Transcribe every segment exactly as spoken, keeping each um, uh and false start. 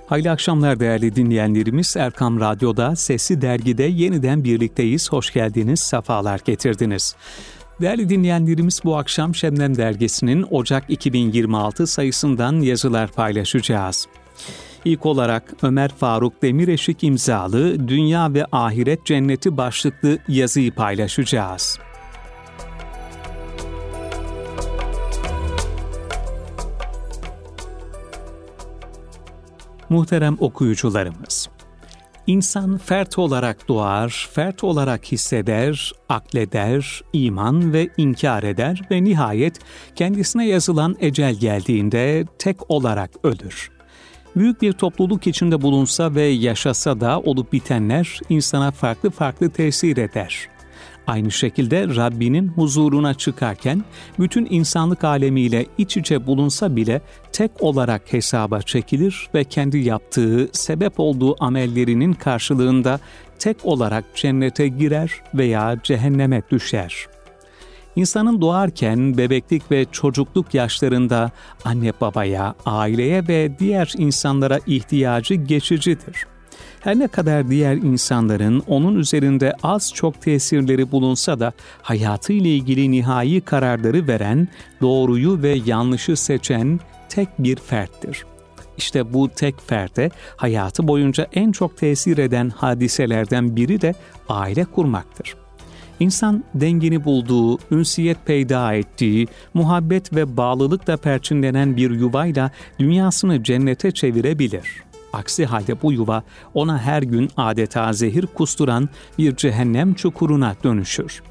Hayırlı akşamlar değerli dinleyenlerimiz. Erkam Radyo'da Sesli Dergi'de yeniden birlikteyiz. Hoş geldiniz, sefalar getirdiniz. Değerli dinleyenlerimiz, bu akşam Şebnem Dergisi'nin Ocak iki bin yirmi altı sayısından yazılar paylaşacağız. İlk olarak Ömer Faruk Demireşik imzalı Dünya ve Ahiret Cenneti başlıklı yazıyı paylaşacağız. Muhterem okuyucularımız, İnsan fert olarak doğar, fert olarak hisseder, akleder, iman ve inkar eder ve nihayet kendisine yazılan ecel geldiğinde tek olarak ölür. Büyük bir topluluk içinde bulunsa ve yaşasa da olup bitenler insana farklı farklı tesir eder. Aynı şekilde Rabbinin huzuruna çıkarken bütün insanlık alemiyle iç içe bulunsa bile tek olarak hesaba çekilir ve kendi yaptığı, sebep olduğu amellerinin karşılığında tek olarak cennete girer veya cehenneme düşer. İnsanın doğarken bebeklik ve çocukluk yaşlarında anne babaya, aileye ve diğer insanlara ihtiyacı geçicidir. Her ne kadar diğer insanların onun üzerinde az çok tesirleri bulunsa da hayatıyla ilgili nihai kararları veren, doğruyu ve yanlışı seçen tek bir ferttir. İşte bu tek ferte hayatı boyunca en çok tesir eden hadiselerden biri de aile kurmaktır. İnsan dengini bulduğu, ünsiyet peyda ettiği, muhabbet ve bağlılıkla perçinlenen bir yuvayla dünyasını cennete çevirebilir. Aksi halde bu yuva ona her gün adeta zehir kusturan bir cehennem çukuruna dönüşür.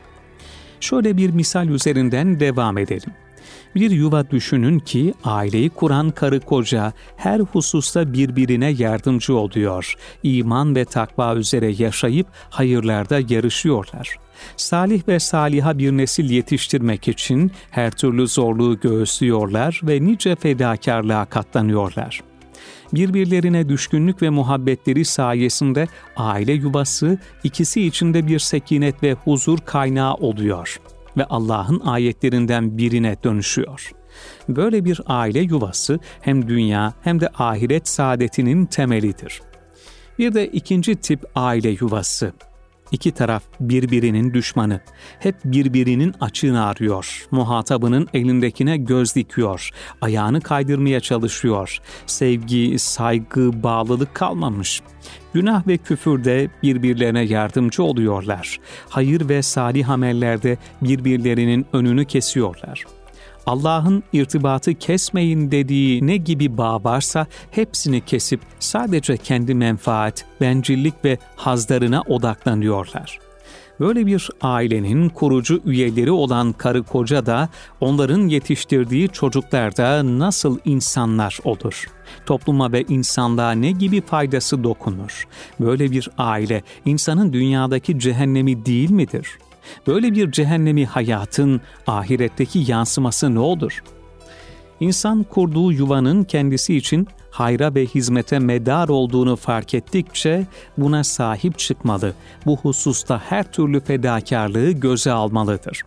Şöyle bir misal üzerinden devam edelim. Bir yuva düşünün ki aileyi kuran karı koca her hususta birbirine yardımcı oluyor. İman ve takva üzere yaşayıp hayırlarda yarışıyorlar. Salih ve saliha bir nesil yetiştirmek için her türlü zorluğu göğüslüyorlar ve nice fedakarlığa katlanıyorlar. Birbirlerine düşkünlük ve muhabbetleri sayesinde aile yuvası ikisi içinde bir sekinet ve huzur kaynağı oluyor ve Allah'ın ayetlerinden birine dönüşüyor. Böyle bir aile yuvası hem dünya hem de ahiret saadetinin temelidir. Bir de ikinci tip aile yuvası. İki taraf birbirinin düşmanı. Hep birbirinin açığını arıyor. Muhatabının elindekine göz dikiyor. Ayağını kaydırmaya çalışıyor. Sevgi, saygı, bağlılık kalmamış. Günah ve küfürde birbirlerine yardımcı oluyorlar. Hayır ve salih amellerde birbirlerinin önünü kesiyorlar. Allah'ın irtibatı kesmeyin dediği ne gibi bağ varsa hepsini kesip sadece kendi menfaat, bencillik ve hazlarına odaklanıyorlar. Böyle bir ailenin kurucu üyeleri olan karı koca da onların yetiştirdiği çocuklar da nasıl insanlar olur? Topluma ve insanlığa ne gibi faydası dokunur? Böyle bir aile insanın dünyadaki cehennemi değil midir? Böyle bir cehennemi hayatın ahiretteki yansıması ne olur? İnsan kurduğu yuvanın kendisi için hayra ve hizmete medar olduğunu fark ettikçe buna sahip çıkmalı. Bu hususta her türlü fedakarlığı göze almalıdır.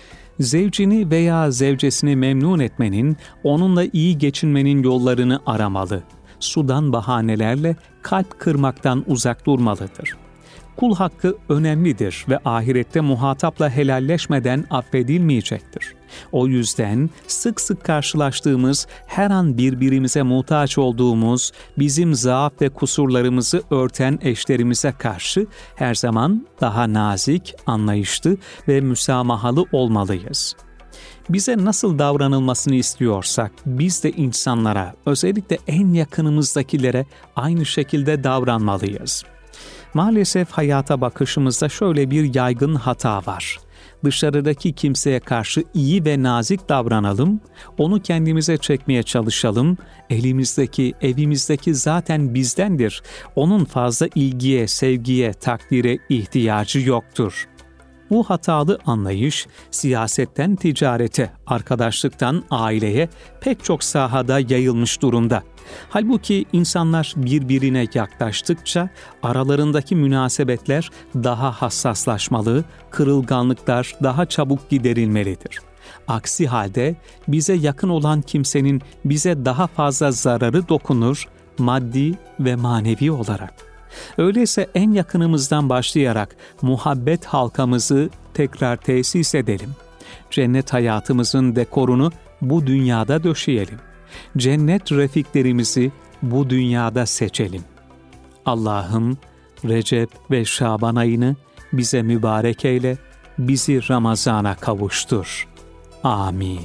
Zevcini veya zevcesini memnun etmenin, onunla iyi geçinmenin yollarını aramalı. Sudan bahanelerle kalp kırmaktan uzak durmalıdır. Kul hakkı önemlidir ve ahirette muhatapla helalleşmeden affedilmeyecektir. O yüzden sık sık karşılaştığımız, her an birbirimize muhtaç olduğumuz, bizim zaaf ve kusurlarımızı örten eşlerimize karşı her zaman daha nazik, anlayışlı ve müsamahalı olmalıyız. Bize nasıl davranılmasını istiyorsak biz de insanlara, özellikle en yakınımızdakilere aynı şekilde davranmalıyız. Maalesef hayata bakışımızda şöyle bir yaygın hata var. Dışarıdaki kimseye karşı iyi ve nazik davranalım, onu kendimize çekmeye çalışalım, elimizdeki, evimizdeki zaten bizdendir, onun fazla ilgiye, sevgiye, takdire ihtiyacı yoktur. Bu hatalı anlayış, siyasetten ticarete, arkadaşlıktan aileye pek çok sahada yayılmış durumda. Halbuki insanlar birbirine yaklaştıkça aralarındaki münasebetler daha hassaslaşmalı, kırılganlıklar daha çabuk giderilmelidir. Aksi halde bize yakın olan kimsenin bize daha fazla zararı dokunur, maddi ve manevi olarak. Öyleyse en yakınımızdan başlayarak muhabbet halkamızı tekrar tesis edelim. Cennet hayatımızın dekorunu bu dünyada döşeyelim. Cennet refiklerimizi bu dünyada seçelim. Allah'ım Recep ve Şaban ayını bize mübarek eyle, bizi Ramazan'a kavuştur. Amin.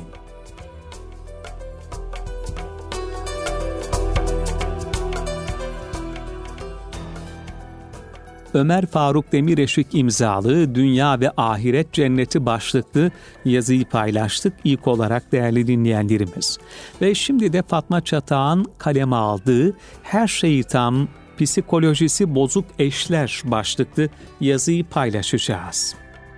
Ömer Faruk Demireşik imzalı Dünya ve Ahiret Cenneti başlıklı yazıyı paylaştık ilk olarak değerli dinleyenlerimiz. Ve şimdi de Fatma Çatak'ın kaleme aldığı Her Şeyi Tam, Psikolojisi Bozuk Eşler başlıklı yazıyı paylaşacağız.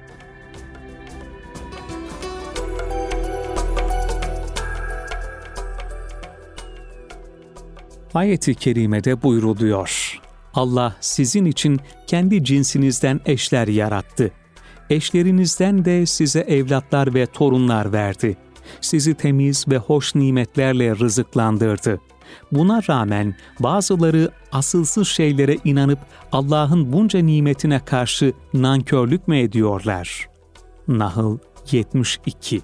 Ayet-i kerimede buyruluyor: Allah sizin için kendi cinsinizden eşler yarattı. Eşlerinizden de size evlatlar ve torunlar verdi. Sizi temiz ve hoş nimetlerle rızıklandırdı. Buna rağmen bazıları asılsız şeylere inanıp Allah'ın bunca nimetine karşı nankörlük mü ediyorlar? Nahl yetmiş iki.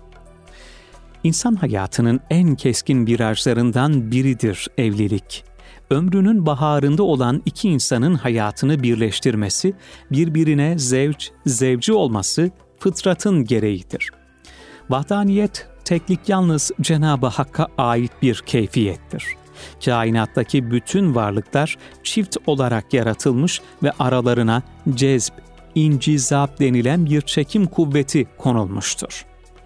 İnsan hayatının en keskin virajlarından biridir evlilik. Ömrünün baharında olan iki insanın hayatını birleştirmesi, birbirine zevç, zevci olması fıtratın gereğidir. Vahdaniyet, teklik yalnız Cenab-ı Hakk'a ait bir keyfiyettir. Kainattaki bütün varlıklar çift olarak yaratılmış ve aralarına cezb, incizap denilen bir çekim kuvveti konulmuştur.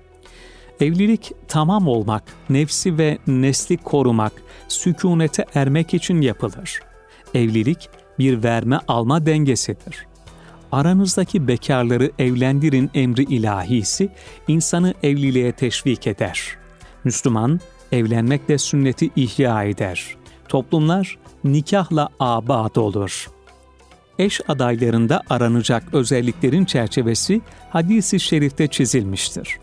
Evlilik tamam olmak, nefsi ve nesli korumak, sükûnete ermek için yapılır. Evlilik bir verme alma dengesidir. Aranızdaki bekarları evlendirin emri ilahisi insanı evliliğe teşvik eder. Müslüman evlenmekle sünneti ihya eder. Toplumlar nikahla abad olur. Eş adaylarında aranacak özelliklerin çerçevesi hadis-i şerifte çizilmiştir.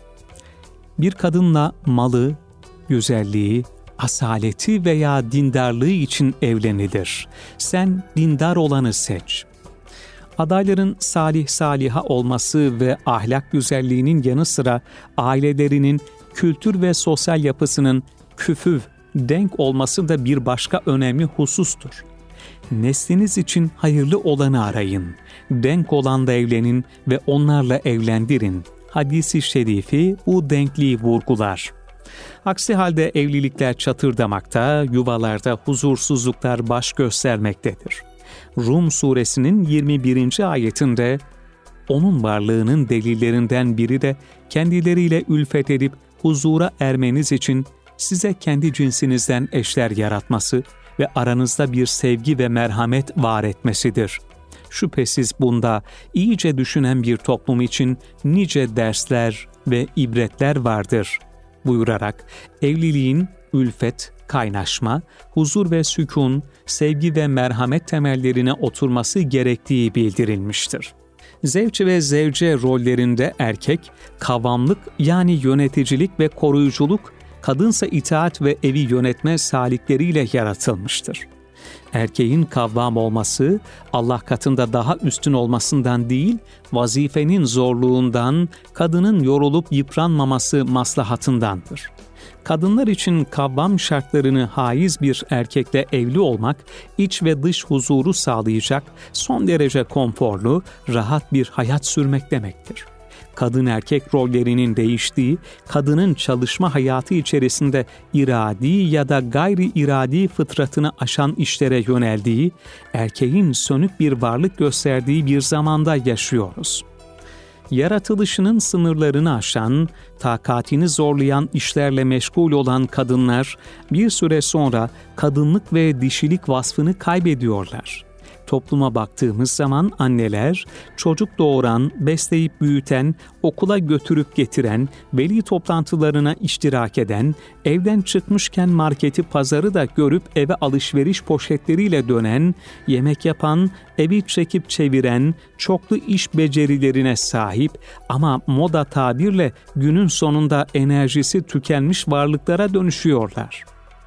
Bir kadınla malı, güzelliği, asaleti veya dindarlığı için evlenilir. Sen dindar olanı seç. Adayların salih saliha olması ve ahlak güzelliğinin yanı sıra ailelerinin kültür ve sosyal yapısının küfüv, denk olması da bir başka önemli husustur. Nesliniz için hayırlı olanı arayın. Denk olanla evlenin ve onlarla evlendirin. Hadis-i şerifi bu denkliği vurgular. Aksi halde evlilikler çatırdamakta, yuvalarda huzursuzluklar baş göstermektedir. Rum suresinin yirmi birinci ayetinde, onun varlığının delillerinden biri de kendileriyle ülfet edip huzura ermeniz için size kendi cinsinizden eşler yaratması ve aranızda bir sevgi ve merhamet var etmesidir. Şüphesiz bunda iyice düşünen bir toplum için nice dersler ve ibretler vardır buyurarak evliliğin ülfet, kaynaşma, huzur ve sükun, sevgi ve merhamet temellerine oturması gerektiği bildirilmiştir. Zevç ve zevce rollerinde erkek, kavamlık yani yöneticilik ve koruyuculuk, kadınsa itaat ve evi yönetme salikleriyle yaratılmıştır. Erkeğin kavvam olması, Allah katında daha üstün olmasından değil, vazifenin zorluğundan, kadının yorulup yıpranmaması maslahatındandır. Kadınlar için kavvam şartlarını haiz bir erkekle evli olmak, iç ve dış huzuru sağlayacak, son derece konforlu, rahat bir hayat sürmek demektir. Kadın erkek rollerinin değiştiği, kadının çalışma hayatı içerisinde iradi ya da gayri iradi fıtratını aşan işlere yöneldiği, erkeğin sönük bir varlık gösterdiği bir zamanda yaşıyoruz. Yaratılışının sınırlarını aşan, takatini zorlayan işlerle meşgul olan kadınlar bir süre sonra kadınlık ve dişilik vasfını kaybediyorlar. Topluma baktığımız zaman anneler, çocuk doğuran, besleyip büyüten, okula götürüp getiren, veli toplantılarına iştirak eden, evden çıkmışken marketi pazarı da görüp eve alışveriş poşetleriyle dönen, yemek yapan, evi çekip çeviren, çoklu iş becerilerine sahip ama moda tabirle günün sonunda enerjisi tükenmiş varlıklara dönüşüyorlar.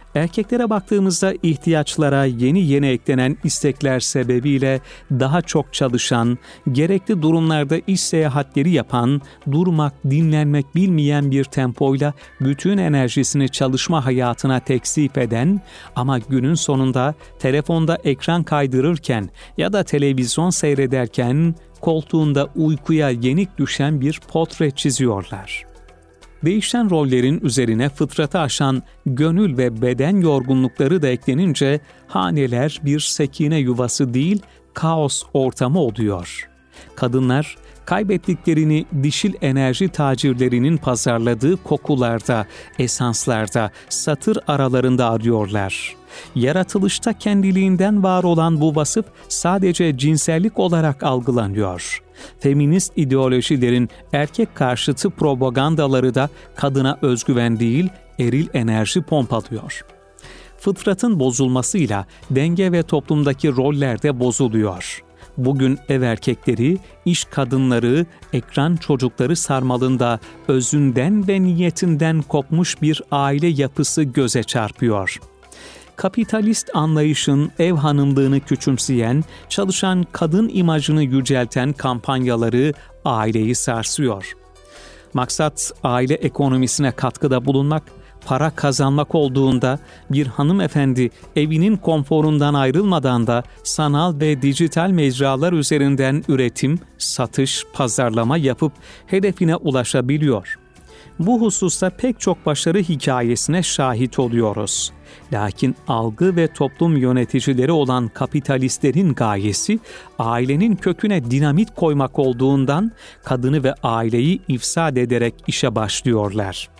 Erkeklere baktığımızda ihtiyaçlara yeni yeni eklenen istekler sebebiyle daha çok çalışan, gerekli durumlarda iş seyahatleri yapan, durmak, dinlenmek bilmeyen bir tempoyla bütün enerjisini çalışma hayatına teksif eden ama günün sonunda telefonda ekran kaydırırken ya da televizyon seyrederken koltuğunda uykuya yenik düşen bir portre çiziyorlar. Değişen rollerin üzerine fıtratı aşan gönül ve beden yorgunlukları da eklenince haneler bir sekine yuvası değil, kaos ortamı oluyor. Kadınlar kaybettiklerini dişil enerji tacirlerinin pazarladığı kokularda, esanslarda, satır aralarında arıyorlar. Yaratılışta kendiliğinden var olan bu vasıf sadece cinsellik olarak algılanıyor. Feminist ideolojilerin erkek karşıtı propagandaları da kadına özgüven değil, eril enerji pompalıyor. Fıtratın bozulmasıyla denge ve toplumdaki roller de bozuluyor. Bugün ev erkekleri, iş kadınları, ekran çocukları sarmalında özünden ve niyetinden kopmuş bir aile yapısı göze çarpıyor. Kapitalist anlayışın ev hanımlığını küçümseyen, çalışan kadın imajını yücelten kampanyaları aileyi sarsıyor. Maksat aile ekonomisine katkıda bulunmak, para kazanmak olduğunda bir hanımefendi evinin konforundan ayrılmadan da sanal ve dijital mecralar üzerinden üretim, satış, pazarlama yapıp hedefine ulaşabiliyor. Bu hususta pek çok başarı hikayesine şahit oluyoruz. Lakin algı ve toplum yöneticileri olan kapitalistlerin gayesi ailenin köküne dinamit koymak olduğundan kadını ve aileyi ifsad ederek işe başlıyorlar.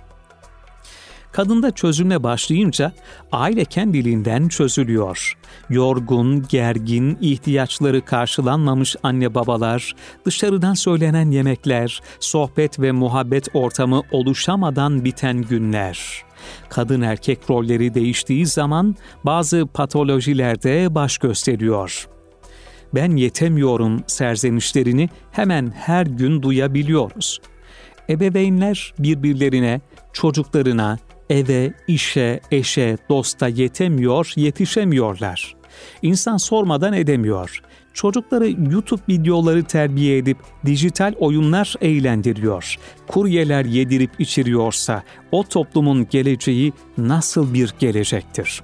Kadında çözülme başlayınca aile kendiliğinden çözülüyor. Yorgun, gergin, ihtiyaçları karşılanmamış anne babalar, dışarıdan söylenen yemekler, sohbet ve muhabbet ortamı oluşamadan biten günler. Kadın erkek rolleri değiştiği zaman bazı patolojiler de baş gösteriyor. Ben yetemiyorum serzenişlerini hemen her gün duyabiliyoruz. Ebeveynler birbirlerine, çocuklarına, eve, işe, eşe, dosta yetemiyor, yetişemiyorlar. İnsan sormadan edemiyor. Çocukları YouTube videoları terbiye edip dijital oyunlar eğlendiriyor. Kuryeler yedirip içiriyorsa o toplumun geleceği nasıl bir gelecektir?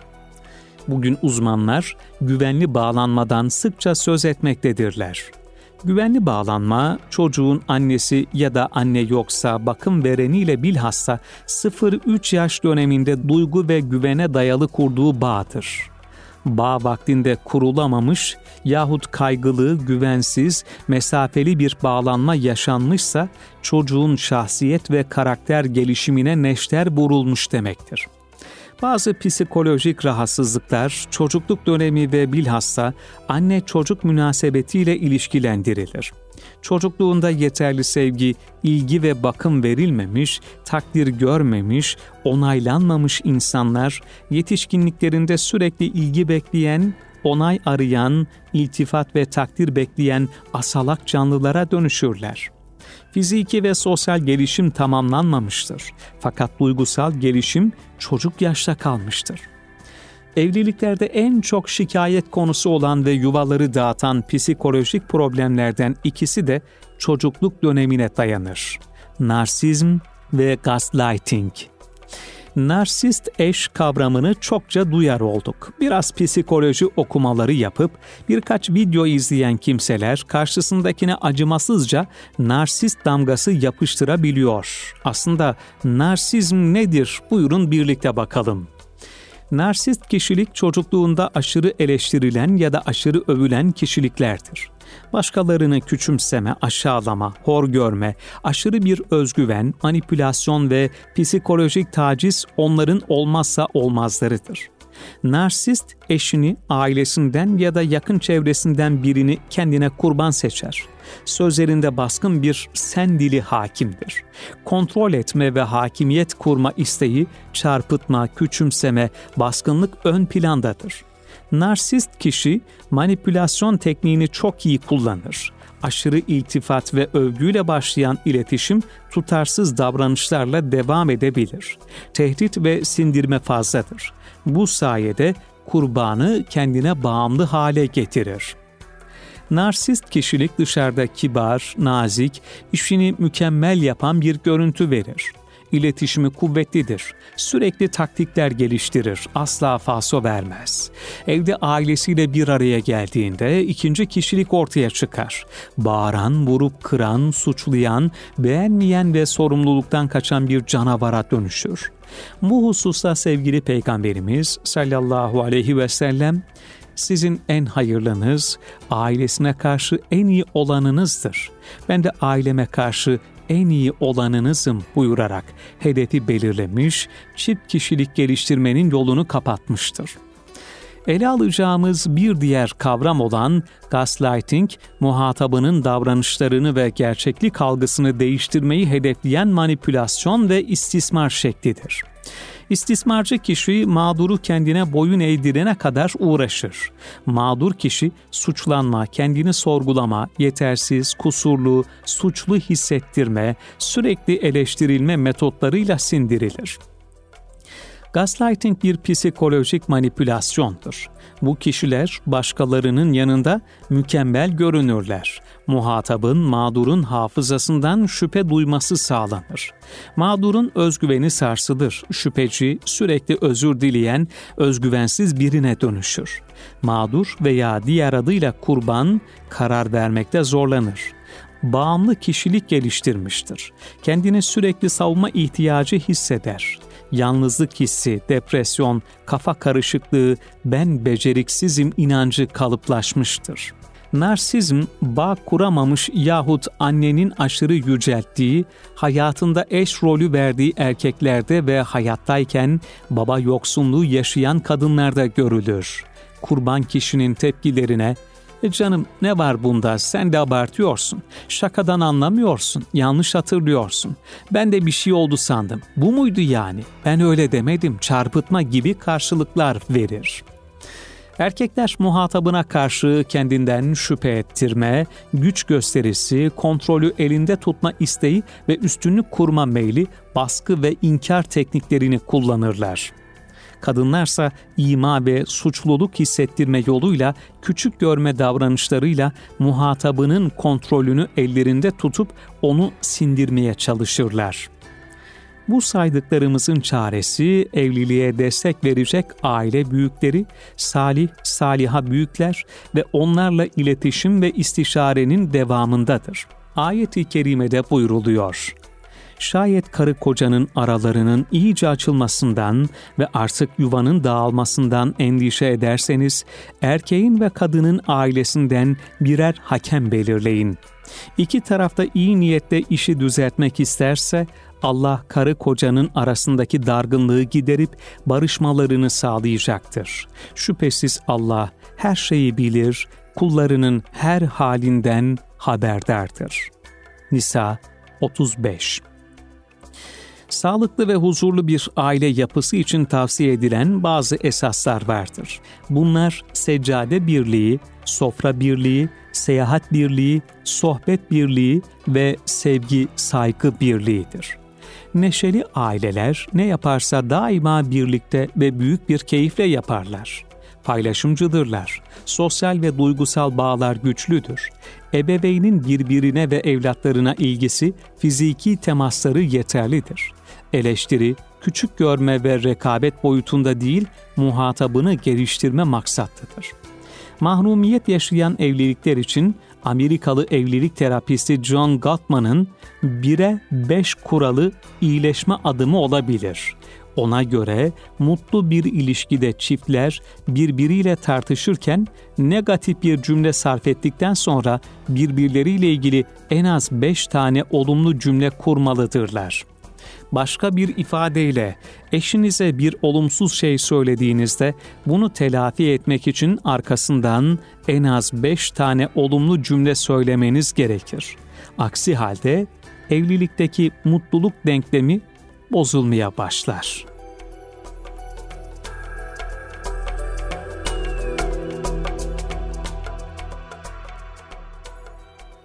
Bugün uzmanlar güvenli bağlanmadan sıkça söz etmektedirler. Güvenli bağlanma, çocuğun annesi ya da anne yoksa bakım vereniyle bilhassa sıfır üç yaş döneminde duygu ve güvene dayalı kurduğu bağdır. Bağ vaktinde kurulamamış yahut kaygılı, güvensiz, mesafeli bir bağlanma yaşanmışsa çocuğun şahsiyet ve karakter gelişimine neşter vurulmuş demektir. Bazı psikolojik rahatsızlıklar çocukluk dönemi ve bilhassa anne-çocuk münasebetiyle ilişkilendirilir. Çocukluğunda yeterli sevgi, ilgi ve bakım verilmemiş, takdir görmemiş, onaylanmamış insanlar yetişkinliklerinde sürekli ilgi bekleyen, onay arayan, iltifat ve takdir bekleyen asalak canlılara dönüşürler. Fiziki ve sosyal gelişim tamamlanmamıştır. Fakat duygusal gelişim çocuk yaşta kalmıştır. Evliliklerde en çok şikayet konusu olan ve yuvaları dağıtan psikolojik problemlerden ikisi de çocukluk dönemine dayanır. Narsizm ve gaslighting. Narsist eş kavramını çokça duyar olduk. Biraz psikoloji okumaları yapıp birkaç video izleyen kimseler karşısındakine acımasızca narsist damgası yapıştırabiliyor. Aslında narsizm nedir? Buyurun birlikte bakalım. Narsist kişilik çocukluğunda aşırı eleştirilen ya da aşırı övülen kişiliklerdir. Başkalarını küçümseme, aşağılama, hor görme, aşırı bir özgüven, manipülasyon ve psikolojik taciz onların olmazsa olmazlarıdır. Narsist eşini, ailesinden ya da yakın çevresinden birini kendine kurban seçer. Sözlerinde baskın bir sen dili hakimdir. Kontrol etme ve hakimiyet kurma isteği, çarpıtma, küçümseme, baskınlık ön plandadır. Narsist kişi manipülasyon tekniğini çok iyi kullanır. Aşırı iltifat ve övgüyle başlayan iletişim tutarsız davranışlarla devam edebilir. Tehdit ve sindirme fazladır. Bu sayede kurbanı kendine bağımlı hale getirir. Narsist kişilik dışarıda kibar, nazik, işini mükemmel yapan bir görüntü verir. İletişimi kuvvetlidir. Sürekli taktikler geliştirir. Asla falso vermez. Evde ailesiyle bir araya geldiğinde ikinci kişilik ortaya çıkar. Bağıran, vurup kıran, suçlayan, beğenmeyen ve sorumluluktan kaçan bir canavara dönüşür. Bu hususta sevgili Peygamberimiz sallallahu aleyhi ve sellem, sizin en hayırlınız, ailesine karşı en iyi olanınızdır. Ben de aileme karşı en iyi olanınızım buyurarak hedefi belirlemiş, çift kişilik geliştirmenin yolunu kapatmıştır. Ele alacağımız bir diğer kavram olan gaslighting, muhatabının davranışlarını ve gerçeklik algısını değiştirmeyi hedefleyen manipülasyon ve istismar şeklidir. İstismarcı kişi mağduru kendine boyun eğdirene kadar uğraşır. Mağdur kişi suçlanma, kendini sorgulama, yetersiz, kusurlu, suçlu hissettirme, sürekli eleştirilme metotlarıyla sindirilir. Gaslighting bir psikolojik manipülasyondur. Bu kişiler başkalarının yanında mükemmel görünürler. Muhatabın, mağdurun hafızasından şüphe duyması sağlanır. Mağdurun özgüveni sarsılır. Şüpheci, sürekli özür dileyen, özgüvensiz birine dönüşür. Mağdur veya diğer adıyla kurban, karar vermekte zorlanır. Bağımlı kişilik geliştirmiştir. Kendini sürekli savunma ihtiyacı hisseder. Yalnızlık hissi, depresyon, kafa karışıklığı, ben beceriksizim inancı kalıplaşmıştır. Narsizm, bağ kuramamış yahut annenin aşırı yücelttiği, hayatında eş rolü verdiği erkeklerde ve hayattayken baba yoksunluğu yaşayan kadınlarda görülür. Kurban kişinin tepkilerine, E canım ne var bunda, sen de abartıyorsun, şakadan anlamıyorsun, yanlış hatırlıyorsun, ben de bir şey oldu sandım, bu muydu yani, ben öyle demedim, çarpıtma gibi karşılıklar verir. Erkekler muhatabına karşı kendinden şüphe ettirme, güç gösterisi, kontrolü elinde tutma isteği ve üstünlük kurma meyli, baskı ve inkar tekniklerini kullanırlar. Kadınlarsa ima ve suçluluk hissettirme yoluyla, küçük görme davranışlarıyla muhatabının kontrolünü ellerinde tutup onu sindirmeye çalışırlar. Bu saydıklarımızın çaresi evliliğe destek verecek aile büyükleri, salih, saliha büyükler ve onlarla iletişim ve istişarenin devamındadır. Ayet-i kerimede buyruluyor. Şayet karı kocanın aralarının iyice açılmasından ve artık yuvanın dağılmasından endişe ederseniz, erkeğin ve kadının ailesinden birer hakem belirleyin. İki tarafta iyi niyetle işi düzeltmek isterse, Allah karı kocanın arasındaki dargınlığı giderip barışmalarını sağlayacaktır. Şüphesiz Allah her şeyi bilir, kullarının her halinden haberdardır. Nisa otuz beş. Sağlıklı ve huzurlu bir aile yapısı için tavsiye edilen bazı esaslar vardır. Bunlar seccade birliği, sofra birliği, seyahat birliği, sohbet birliği ve sevgi, saygı birliğidir. Neşeli aileler ne yaparsa daima birlikte ve büyük bir keyifle yaparlar. Paylaşımcıdırlar. Sosyal ve duygusal bağlar güçlüdür. Ebeveynin birbirine ve evlatlarına ilgisi, fiziki temasları yeterlidir. Eleştiri, küçük görme ve rekabet boyutunda değil, muhatabını geliştirme maksatlıdır. Mahrumiyet yaşayan evlilikler için Amerikalı evlilik terapisti John Gottman'ın bire beş kuralı iyileşme adımı olabilir. Ona göre mutlu bir ilişkide çiftler birbiriyle tartışırken negatif bir cümle sarf ettikten sonra birbirleriyle ilgili en az beş tane olumlu cümle kurmalıdırlar. Başka bir ifadeyle, eşinize bir olumsuz şey söylediğinizde bunu telafi etmek için arkasından en az beş tane olumlu cümle söylemeniz gerekir. Aksi halde evlilikteki mutluluk denklemi bozulmaya başlar.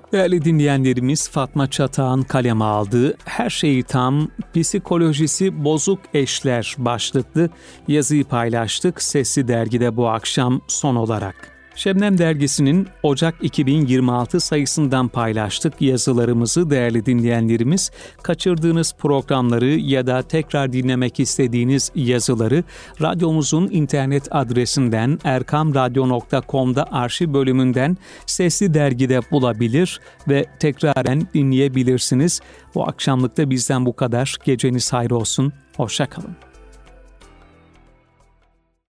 Değerli dinleyenlerimiz, Fatma Çatak'ın kaleme aldığı Her Şeyi Tam, Psikolojisi Bozuk Eşler başlıklı yazıyı paylaştık Sesli Dergi'de bu akşam son olarak. Şebnem Dergisi'nin Ocak iki bin yirmi altı sayısından paylaştık yazılarımızı değerli dinleyenlerimiz. Kaçırdığınız programları ya da tekrar dinlemek istediğiniz yazıları radyomuzun internet adresinden erkam radyo nokta com'da arşiv bölümünden Sesli Dergi'de bulabilir ve tekraren dinleyebilirsiniz. Bu akşamlık da bizden bu kadar. Geceniz hayır olsun. Hoşça kalın.